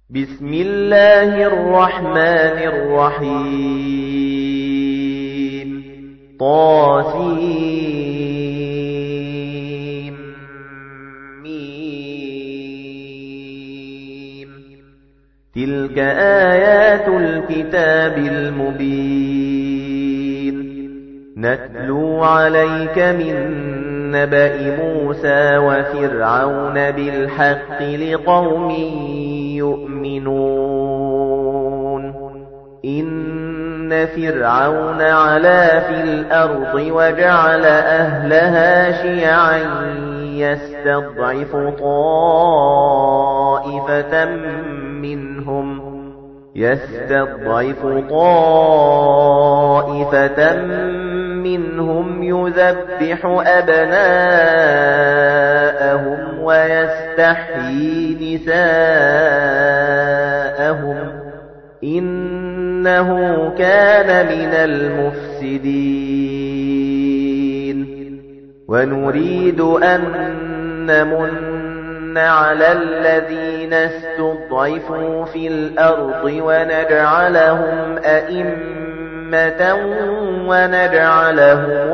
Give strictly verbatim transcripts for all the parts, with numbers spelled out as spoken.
بسم الله الرحمن الرحيم طاسيم ميم تلك آيات الكتاب المبين نتلو عليك من نبأ موسى وفرعون بالحق لقوم يؤمنون إن فرعون علا في الأرض وجعل أهلها شيعا يستضعف طائفة منهم يستضعف طائفة منهم يذبح أبناءهم ويستحيي نساءهم إنه كان من المفسدين ونريد أن نمن على الذين استضعفوا في الأرض ونجعلهم أئمة ونجعلهم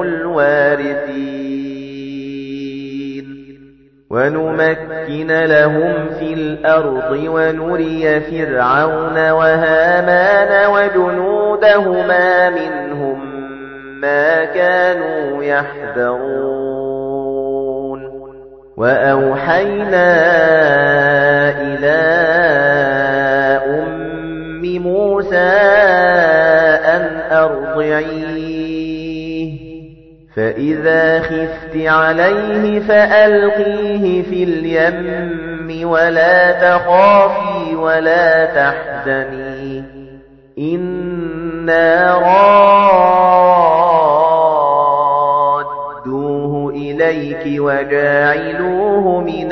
الوارثين ونمكن لهم في الأرض ونري فرعون وهامان وجنودهما منهم ما كانوا يحذرون وأوحينا إلى أم موسى أن أرضعيه فإذا خفت عليه فألقيه في اليم ولا تخافي ولا تحزني إنا رادوه إليك وجاعلوه من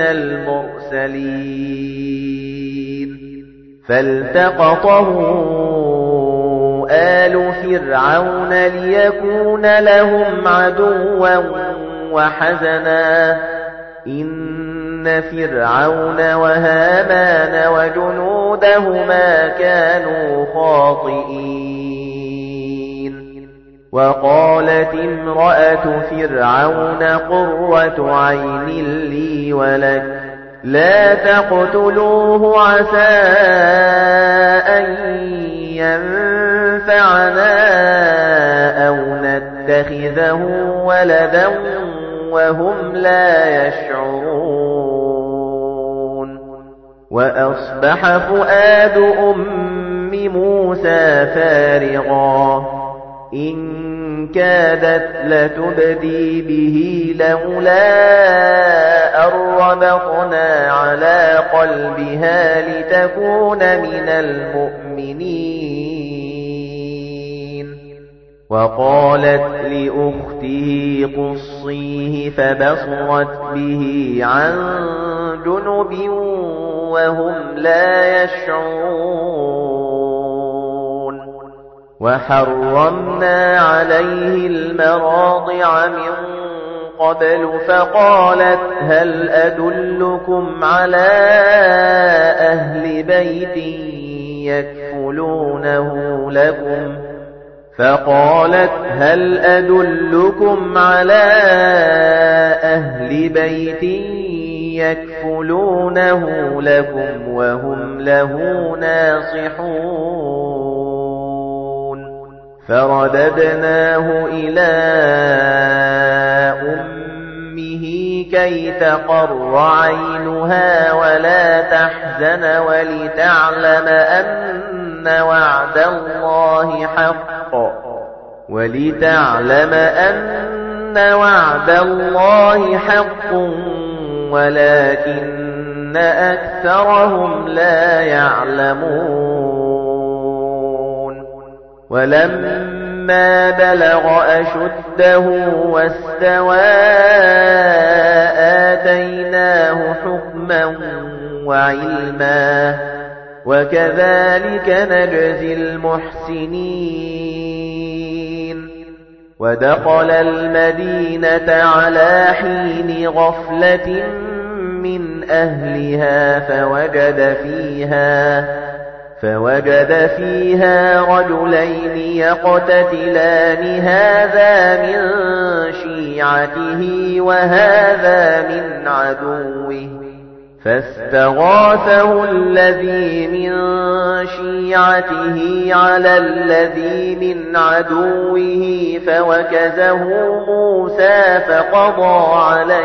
المرسلين فالتقطه آل فرعون ليكون لهم عدوا وحزنا إن فرعون وهامان وجنودهما كانوا خاطئين وقالت امرأة فرعون قرة عين لي ولك لا تقتلوه عسى أن ينفعنا أو نتخذه ولدا وهم لا يشعرون وأصبح فؤاد أم موسى فارغا إن كادت لتبدي به لولا أن ربطنا على قلبها لتكون من المؤمنين وقالت لأخته قصيه فبصرت به عن جنب وهم لا يشعرون وحرمنا عليه المراضع من قبل فقالت هل أدلكم على أهل بيت يكفلونه لكم فقالت هل أدلكم على أهل بيت يكفلونه لكم وهم له ناصحون فرددناه إلى أمه كي تقر عينها ولا تحزن ولتعلم أن وعد الله حق ولتعلم أن وعد الله حق ولكن أكثرهم لا يعلمون ولما بلغ أشده واستوى آتيناه حكما وعلما وكذلك نجزي المحسنين ودخل المدينة على حين غفلة من أهلها فوجد فيها فوجد فيها رجلين يقتتلان هذا من شيعته وهذا من عدوه فاستغاثه الذي من شيعته على الذي من عدوه فوكزه موسى فقضى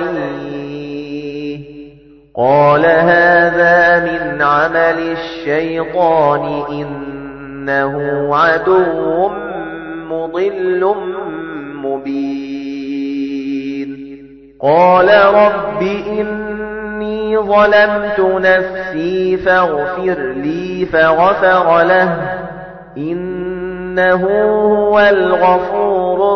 عليه قال هذا من عمل الشيطان إنه عدو مضل مبين قال رب إني ظلمت نفسي فاغفر لي فغفر له إنه هو الغفور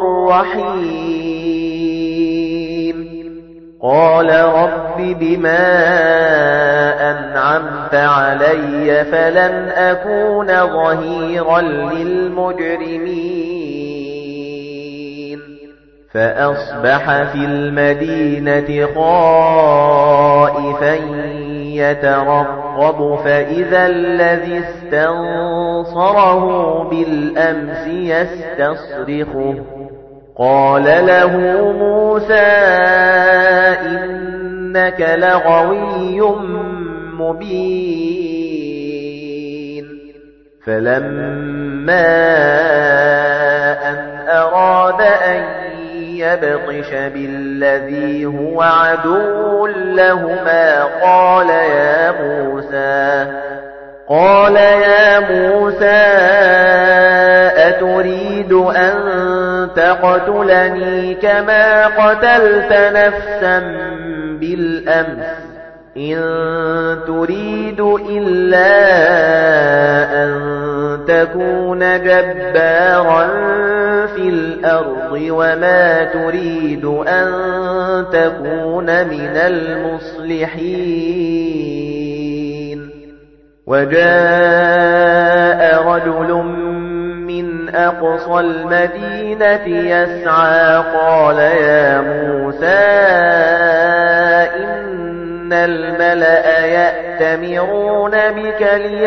الرحيم قال رب بما أنعمت علي فلن أكون ظهيرا للمجرمين فأصبح في المدينة خائفا يترقب فإذا الذي استنصره بالأمس يستصرخه قال له موسى إنك لغوي مبين فلما أن أراد أن يبطش بالذي هو عدو لهما قال يا موسى قال يا موسى أتريد أن تقتلني كما قتلت نفسا بالأمس إن تريد إلا أن تكون جبارا في الأرض وما تريد أن تكون من المصلحين وجاء رجل من أقصى المدينة يسعى قال يا موسى إن الملأ يأتمرون بك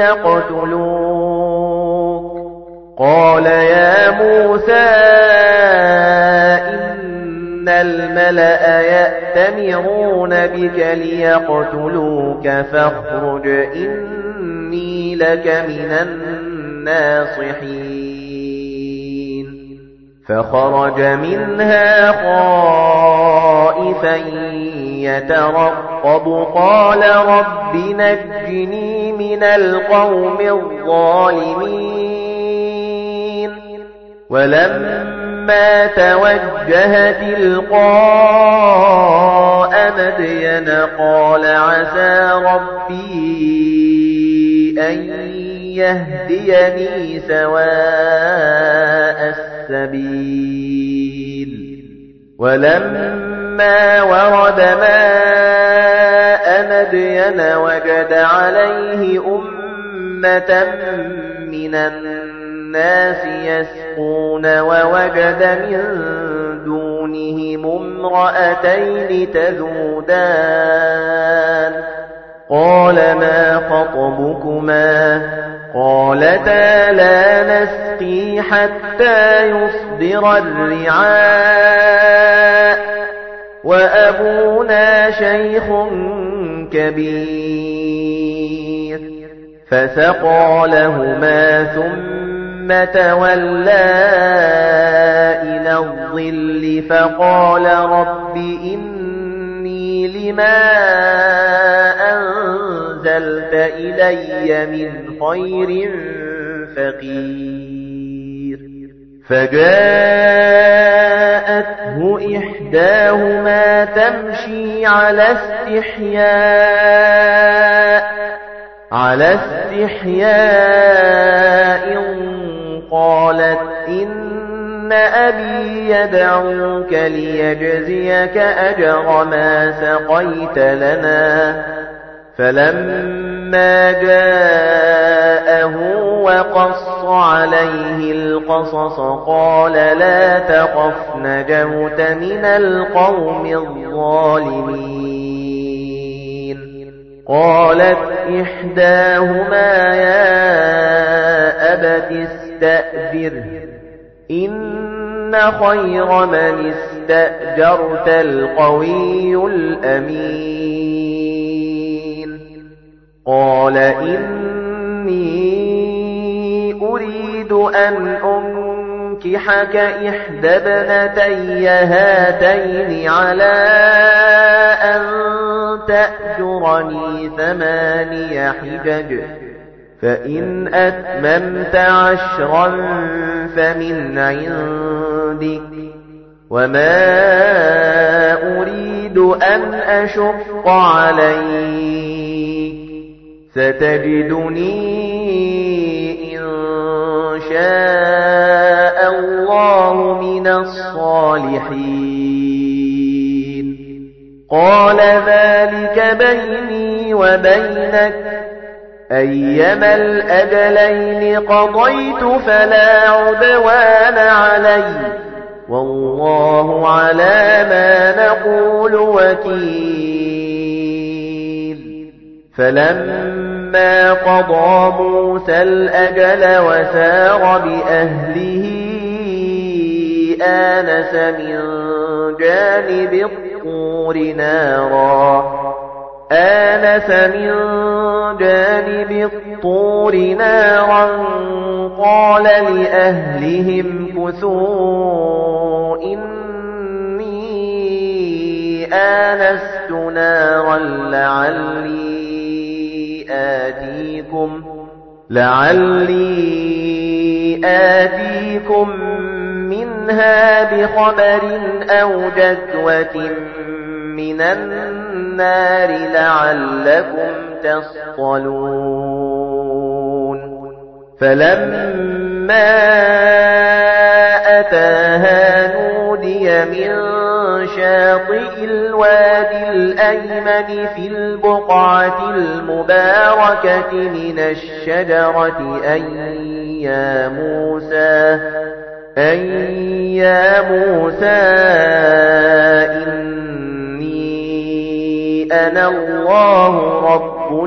ليقتلوك قال يا موسى إن الملأ يأتمرون بك ليقتلوك فاخرج إني لك من الناصحين فخرج منها خائفا يترقب قال رب نجني من القوم الظالمين ولما توجه تلقاء مدين قال عسى ربي أن يهديني سواء السبيل ولما ورد ماء مدين وجد عليه أمة من الناس يسقون ووجد من دونهم امرأتين تذودان قال ما خطبكما قالتا لا نسقي حتى يصدر الرعاء وأبونا شيخ كبير فسقى لهما ثم تولى إلى الظل فقال رب إني لما أنزلت إلي من خير فقير فجاءته إحداهما تمشي على استحياء على استحياء قالت إن أبي يدعوك ليجزيك أجر ما سقيت لنا فلما جاءه وقص عليه القصص قال لا تخف نجوت من القوم الظالمين قالت إحداهما يا أبت استأجره إن خير من استأجرت القوي الأمين قال إني أريد أن أنكحك إحدى ابنتي هاتين على أن تأجرني ثماني حجج فإن أتممت عشرا فمن عندك وما أريد أن أشق عليك ستجدني إن شاء الله من الصالحين قال ذلك بيني وبينك أيما الأجلين قضيت فلا عدوان علي والله على ما نقول وكيل فلما قضى موسى الأجل وسار بأهله آنس من جانب الطور نارا آنس من جانب الطور نارا قال لأهلهم كثوا إني آنست نارا لعلي آتيكم لعلي آتيكم منها بخبر أو جذوة من النار لعلكم تصطلون فلما أتاها نودي من شاطئ الوادي الأيمن في البقعة المباركة من الشجرة أن يا موسى أن يا موسى إني أنا الله رب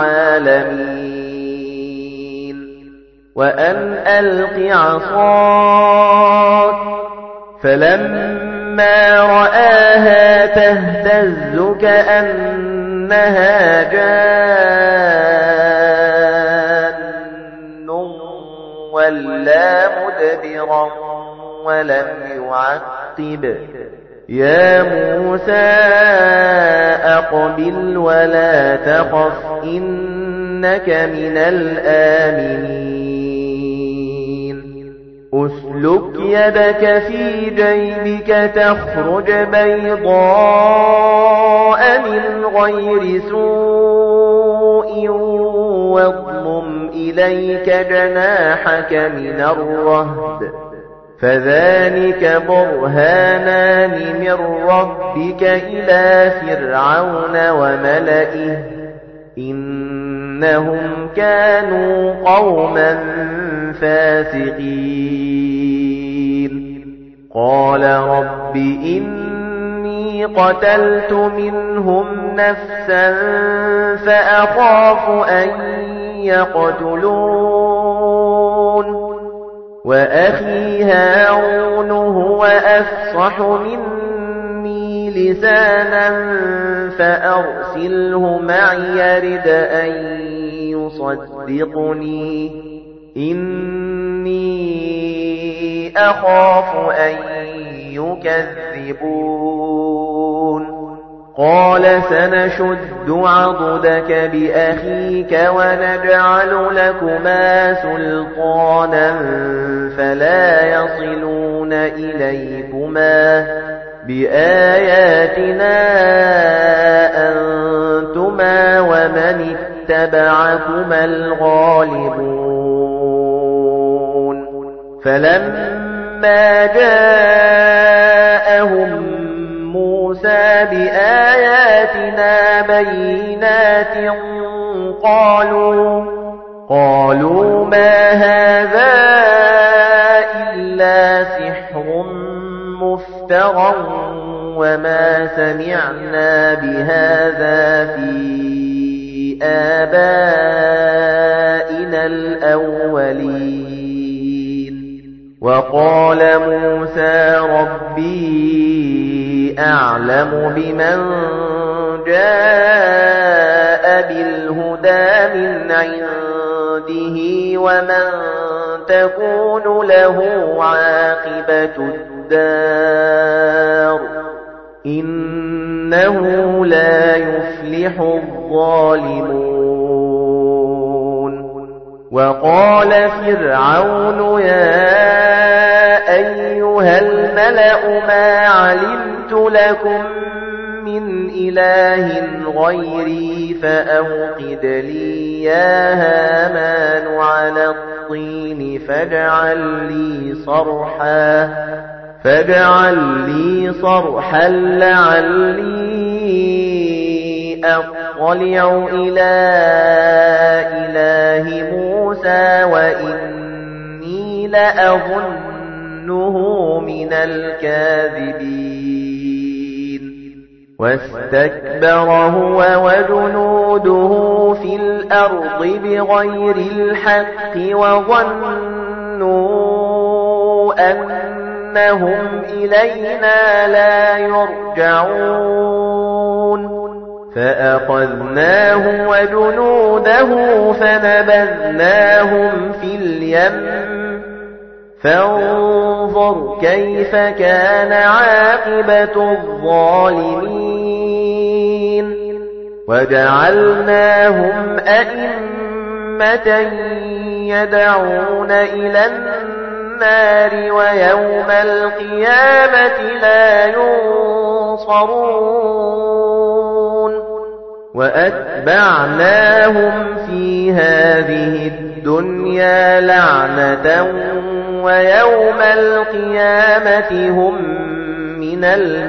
العالمين وأن ألق عصاك فلما رآها تهتز كأنها جان ولا مدبرا ولم يعقب يا موسى أقبل ولا تخف إنك من الآمنين أسلك يدك في جيبك تخرج بيضاء من غير سوء واضمم إليك جناحك من الرهب فذلك برهانان من ربك إلى فرعون وملئه إنهم كانوا قوما فاسقين قال رب إني قتلت منهم نفسا فأخاف أن يقتلون وأخي هارون هو أفصح مني لسانا فأرسله معي يرد أن يصدقني إني أخاف أن يكذبون قال سنشد عضدك بأخيك ونجعل لكما سلطانا فلا يصلون إليكما بآياتنا أنتما ومن اتبعكما الغالبون فلما جاءهم موسى بآياتنا بينات قالوا قالوا ما هذا إلا سحر مفترى وما سمعنا بهذا في آبائنا الأولين وقال موسى ربي أعلم بمن جاء بالهدى من عنده ومن تكون له عاقبة الدار إنه لا يفلح الظالمون وقال فرعون يا أيها الملأ ما علمت لكم من إله غيري فأوقد لي يا هامان على الطين فاجعل لي صرحا فاجعل لي صرحا لعلي أطلع إلى إله موسى وإني لأظنه من الكاذبين واستكبر هو وجنوده في الأرض بغير الحق وظنوا أنهم إلينا لا يرجعون فأخذناه وجنوده فنبذناهم في اليم فانظر كيف كان عاقبة الظالمين وجعلناهم أئمة يدعون إلى النار ويوم القيامة لا ينصرون وأتبعناهم في هذه الدنيا لعنة ويوم القيامة هم من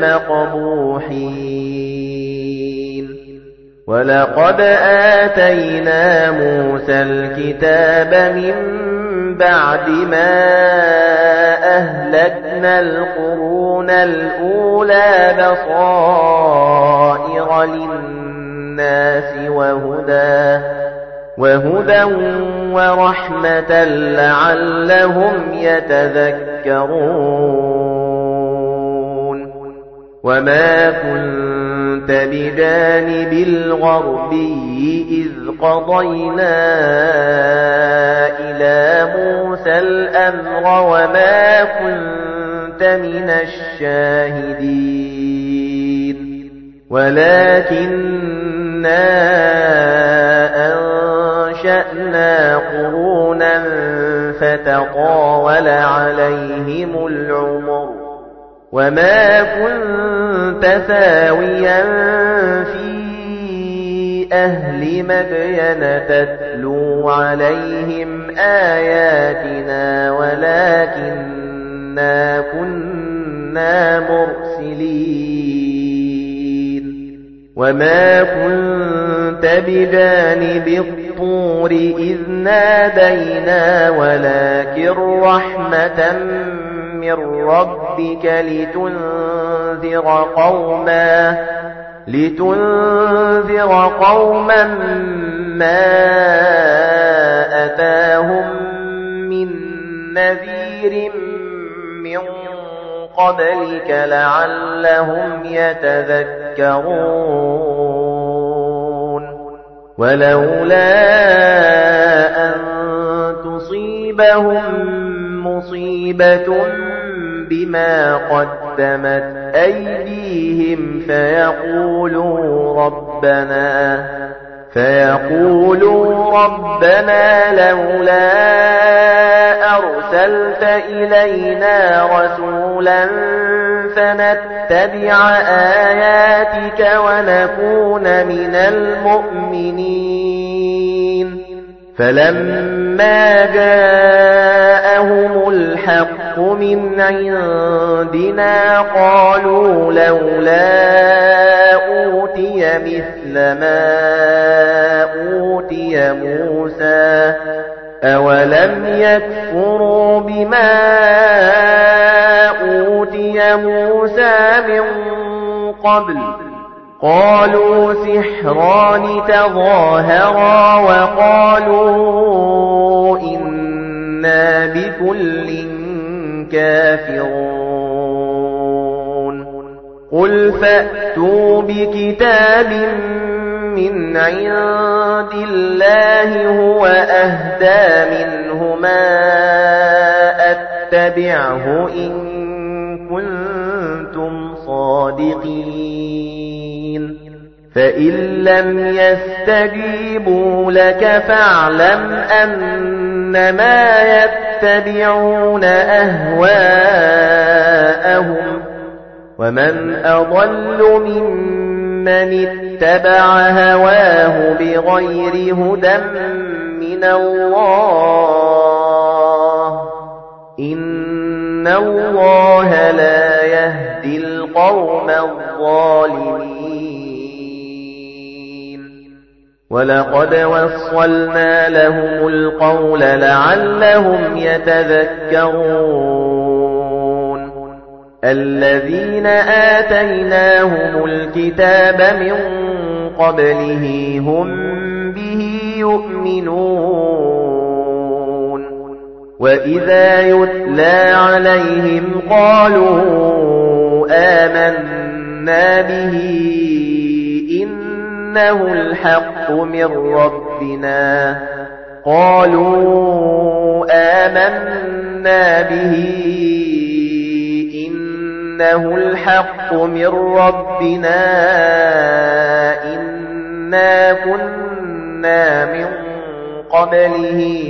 المقبوحين ولقد آتينا موسى الكتاب من بعد ما أهلكنا القرون الأولى بصائر للناس وهدى وهدى ورحمة لعلهم يتذكرون وما كنت بجانب الغربي إذ قضينا إلى موسى الأمر وما كنت من الشاهدين ولكننا أنشأنا قرونا فتطاول عليهم العمر وما كنت ثاويا في أهل مدين تتلو عليهم آياتنا ولكننا كنا مرسلين وما كنت بجانب الطور إذ نادينا ولكن رحمة من ربك لتنذر قوما لتنذر قوما ما أتاهم من نذير من قبلك لعلهم يتذكرون ولولا أن تصيبهم مصيبة بما قدمت أيديهم فيقولوا ربنا فيقولوا ربنا لولا أرسلت إلينا رسولا فنتبع آياتك ونكون من المؤمنين فلما جاءهم الحق من عندنا قالوا لولا أوتي مثل ما أوتي موسى أولم يكفروا بما أوتي موسى من قبل قالوا سحران تظاهرا وقالوا إنا بكل كافرون قل فأتوا بكتاب من عند الله هو أهدى منهما أتبعه إن كنتم صادقين فإن لم يستجيبوا لك فاعلم أنما يتبعون أهواءهم ومن أضل ممن اتبع هواه بغير هدى من الله إن الله لا يهدي القوم الظالمين ولقد وصلنا لهم القول لعلهم يتذكرون الذين آتيناهم الكتاب من قبله هم به يؤمنون وإذا يتلى عليهم قالوا آمنا به إنه الحق من ربنا قالوا آمنا به إنه الحق من ربنا إنا كنا من قبله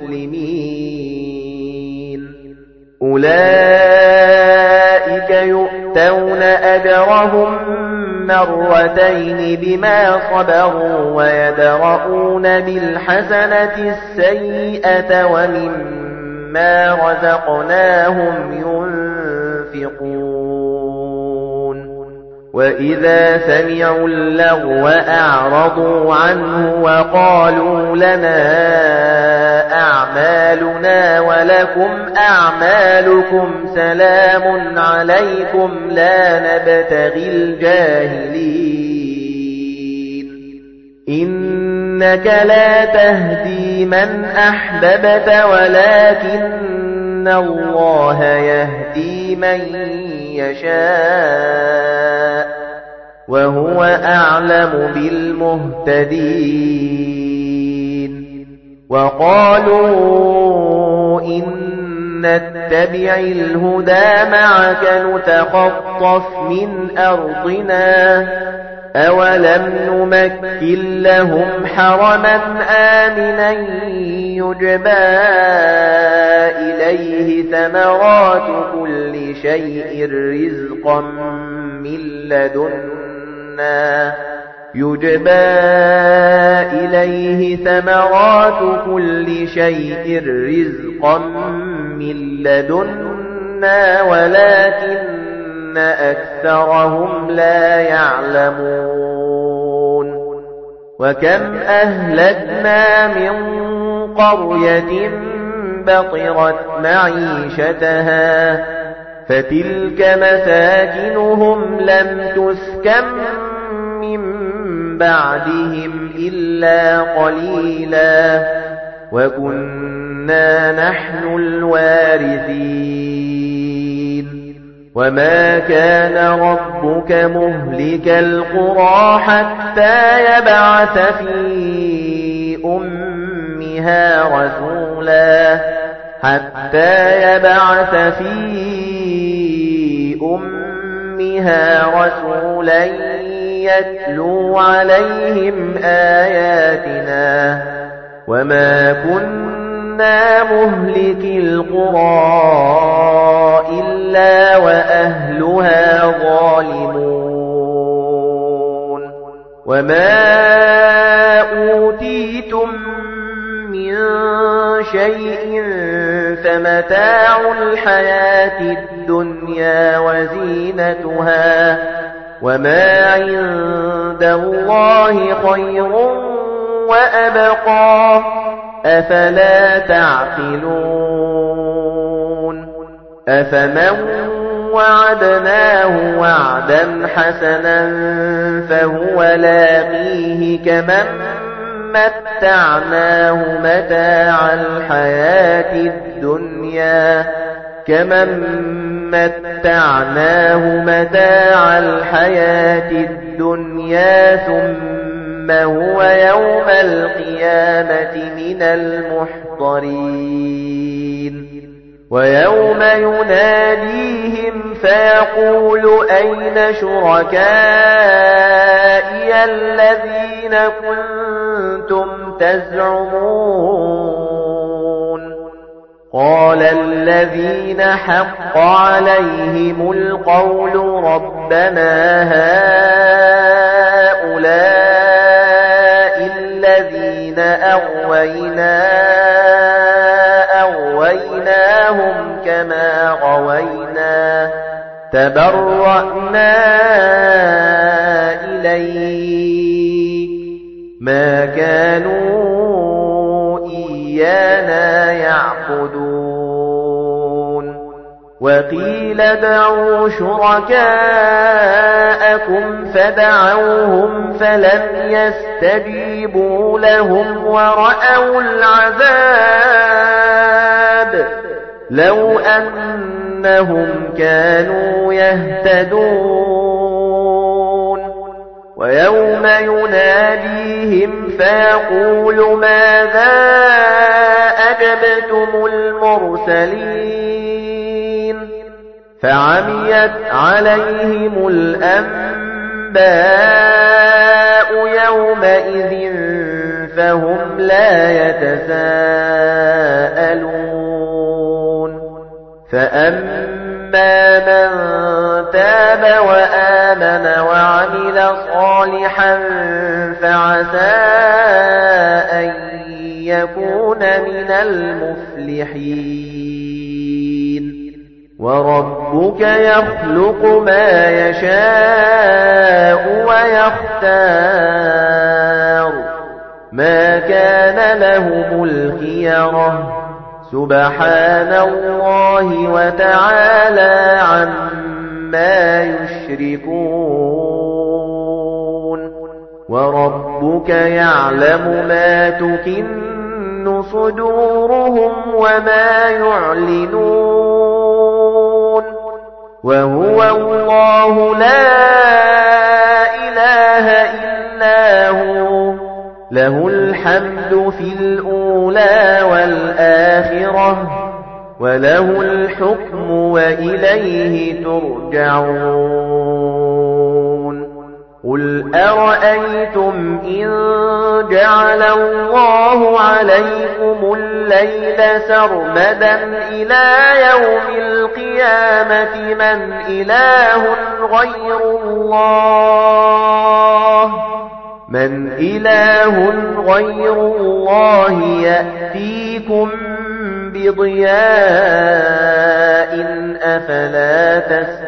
مسلمين أولئك يؤتون أجرهم مرتين بما صبروا ويدرؤون بالحسنة السيئة ومما رزقناهم ينفقون وإذا سمعوا اللغو أعرضوا عنه وقالوا لنا أعمالنا ولكم أعمالكم سلام عليكم لا نبتغي الجاهلين إنك لا تهدي من أحببت ولكن الله يهدي من يشاء وهو أعلم بالمهتدين وقالوا إن نتبع الهدى معك نتخطف من أرضنا أولم نمكن لهم حرما آمنا يجبى إليه ثمرات كل شيء رزقا من لدنا يجبى إليه ثمرات كل شيء رزقا من لدنا ولكن أكثرهم لا يعلمون وكم أهلكنا من قرية بطرت معيشتها فتلك مساكنهم لم تسكن من بعدهم إلا قليلا وكنا نحن الوارثين وما كان ربك مهلك القرى حتى يبعث في أمها رسولا حتى يبعث في أمها رسولا يتلو عليهم آياتنا وما كنا مهلك القرى إلا وأهلها ظالمون وما أوتيتم من شيء فمتاع الحياة الدنيا وزينتها وما عند الله خير وأبقى أفلا تعقلون أفمن وعدناه وعدا حسنا فهو لاقيه كمن متعناه متاع الحياة الدنيا كمن متعناه متاع الحياة الدنيا ثم هو يوم القيامة من المحضرين ويوم يناديهم فيقول أين شركائي الذين كنتم تزعمون قال الذين حق عليهم القول ربنا هؤلاء الذين أغوينا أغويناهم كما غوينا تبرأنا إليك ما كانوا إيانا يعبدون وقيل ادعوا شركاءكم فدعوهم فلم يستجيبوا لهم ورأوا العذاب لو أنهم كانوا يهتدون ويوم يناديهم فيقول ماذا أجبتم المرسلين فعميت عليهم الأنباء يومئذ فهم لا يتساءلون فأما من تاب وآمن وعمل صالحا فعسى أن يكون من المفلحين وربك يخلق ما يشاء ويختار ما كان لهم الخيرة سبحان الله وتعالى عما يشركون وربك يعلم ما تكن صدورهم وما يعلنون وهو الله لا إله إلا هو له الحمد في الأولى والآخرة وله الحكم وإليه ترجعون قل أرأيتم إن جعل الله عليكم الليل سرمدا إلى يوم القيامة من إله غير الله من إله غير الله يأتيكم بضياء أفلا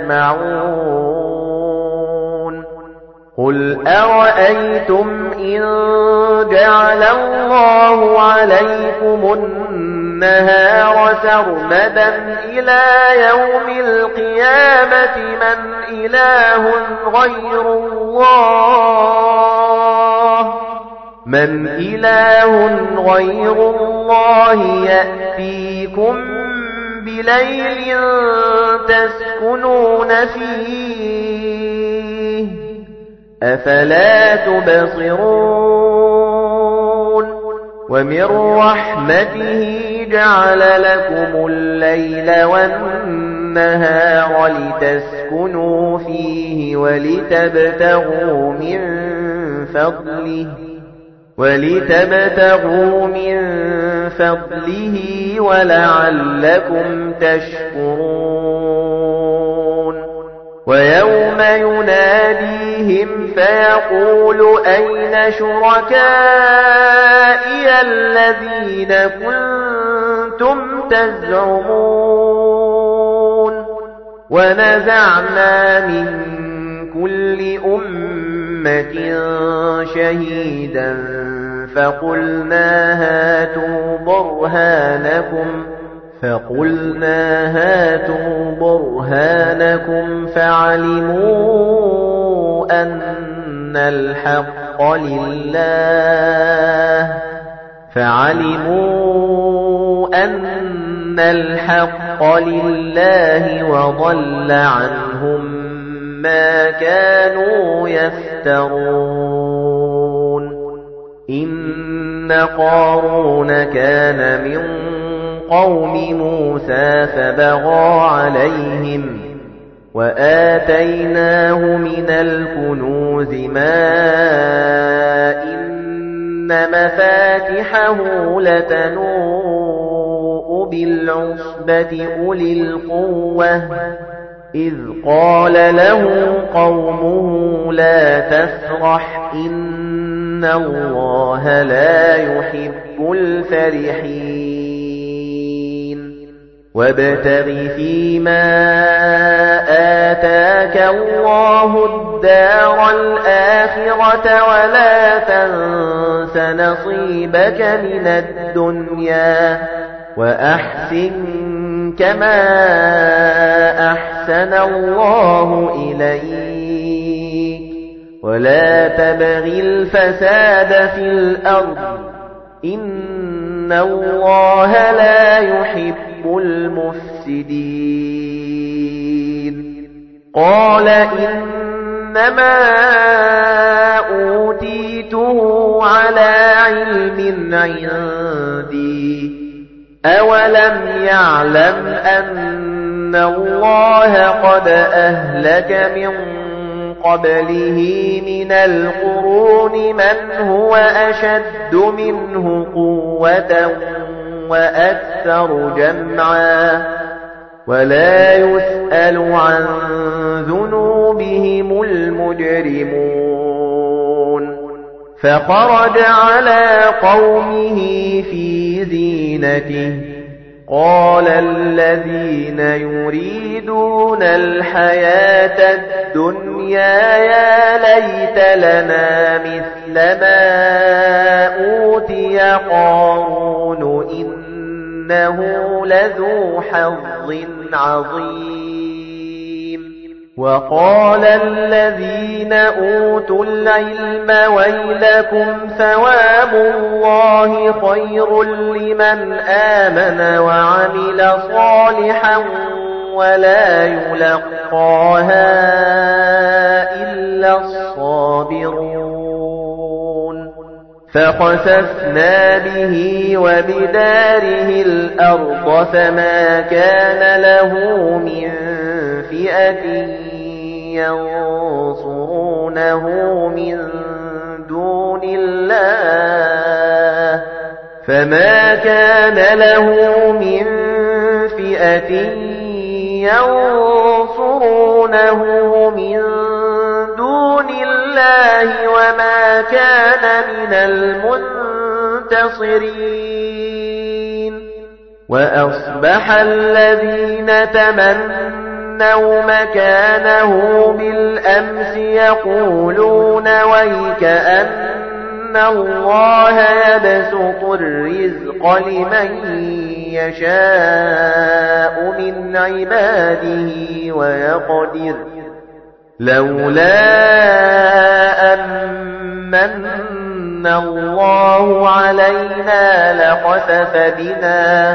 تسمعون قل أرأيتم إن جعل الله عليكم النهار سرمدا إلى يوم القيامة من إله غير الله من إله غير الله يأتيكم بليل تسكنون فيه أفلا تبصرون ومن رحمته جعل لكم الليل والنهار لتسكنوا فيه ولتبتغوا من فضله ولتبتغوا من فضله ولعلكم تشكرون ويوم يناديهم فيقول أين شركائي الذين كنتم تزعمون ونزعنا من كل أمة شهيدا فقلنا هاتوا برهانكم فقلنا هاتوا برهانكم فعلموا أن الحق لله فعلموا أن الحق لله وضل عنهم ما كانوا يفترون إن قارون كان من قوم موسى فبغى عليهم وآتيناه من الكنوز ما إن مفاتحه لتنوء بالعصبة أولي القوة إذ قال له قومه لا تفرح إن الله لا يحب الفرحين وابتغ فيما آتاك الله الدار الآخرة ولا تنس نصيبك من الدنيا وأحسن كما أحسن الله إليك ولا تبغ الفساد في الأرض إن الله لا يحب المفسدين قال إنما أوتيته على علم عندي أولم يعلم أن الله قد أهلك من قبله من القرون من هو أشد منه قوة وأكثر جمعا ولا يسأل عن ذنوبهم المجرمون فخرج على قومه في زينته قال الذين يريدون الحياة الدنيا يا ليت لنا مثل ما أوتي قارون إنه لذو حظ عظيم وقال الذين أوتوا العلم ويلكم ثواب الله خير لمن آمن وعمل صالحا ولا يلقاها إلا الصابرون فخسفنا به وبداره الأرض فما كان له من فئة ينصرونه من دون الله فما كان له من فئة ينصرونه من دون الله وما كان من المنتصرين وأصبح الذين تمنوا مكانه بالأمس يقولون ويكأن الله يبسط الرزق لمن يشاء من عباده ويقدر لولا أمن الله علينا لخسف بنا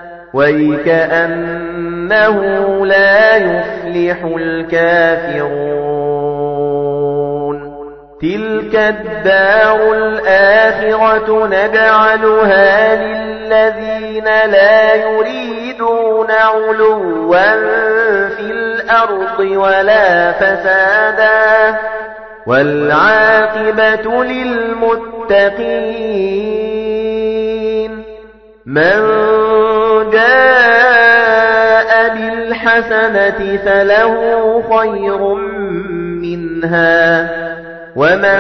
ويكأنه لا يفلح الكافرون تلك الدار الآخرة نجعلها للذين لا يريدون علوا في الأرض ولا فسادا والعاقبة للمتقين من جاء بالحسنة فله خير منها ومن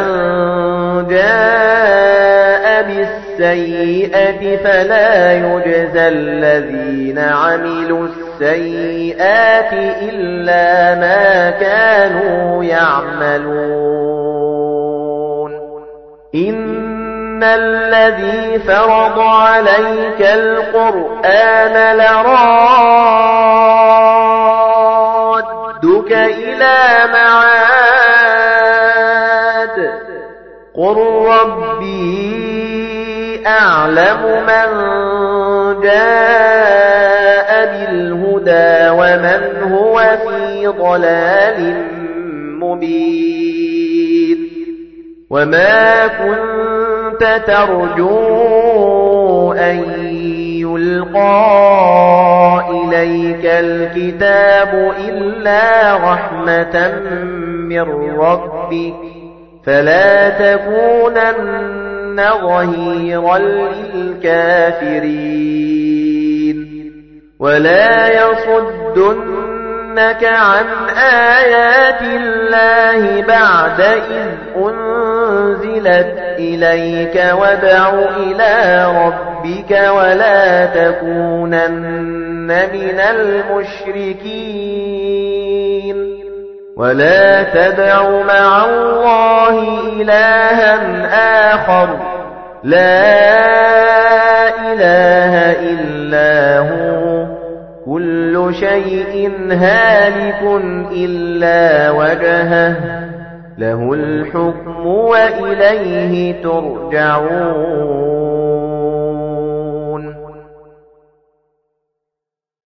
جاء بالسيئة فلا يجزى الذين عملوا السيئات إلا ما كانوا يعملون إن الذي فرض عليك القرآن لرادك إلى معاد قل ربي أعلم من جاء بالهدى ومن هو في ضلال مبين وما كنت ترجو أن يلقى إليك الكتاب إلا رحمة من ربك فلا تكونن ظهيرا للكافرين ولا يصدنك عن آيات الله بعد إذ أنزلت إليك وادع إلى ربك ولا تكونن من المشركين ولا تدع مع الله إلها آخر لا إله إلا هو كل شيء هالك إلا وجهه له الحكم وإليه ترجعون